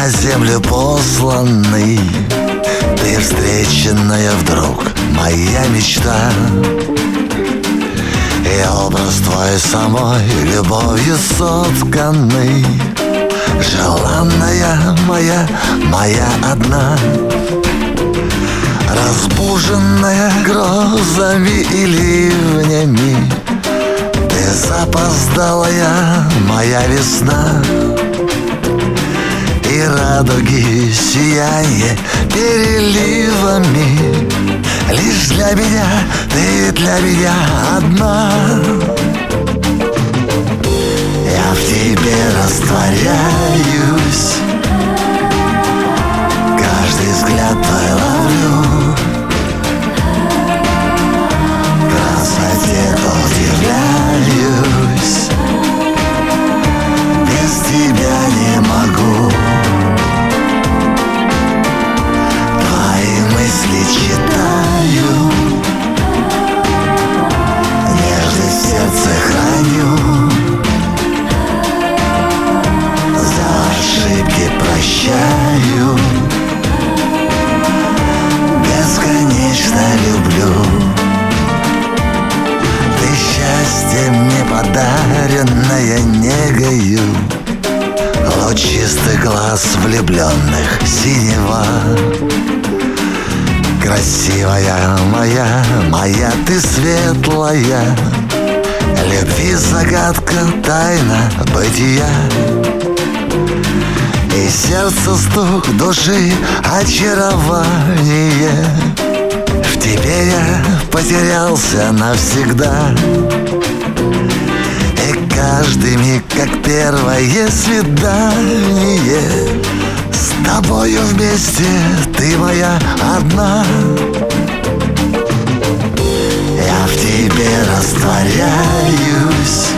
на землю посланный, ты встреченная вдруг моя мечта. И образ твой самой любовью сотканный, желанная моя, моя одна. Разбуженная грозами и ливнями, ты запоздалая моя весна. И радуги сияние переливами, лишь для меня, ты для меня одна. Я в тебе растворяюсь, каждый взгляд твой ловлю, красоте удивляюсь, без тебя не могу. Твои мысли читаю, нежность в сердце храню, за ошибки прощаю, бесконечно люблю. Ты счастье мне подаренное негою, лучистый глаз влюбленных синева. Красивая моя, моя ты светлая, любви загадка, тайна бытия. И сердце стук души, очарование. В тебе я потерялся навсегда. И каждый миг, как первое свидание, с тобою вместе, ты моя одна. Я в тебе растворяюсь,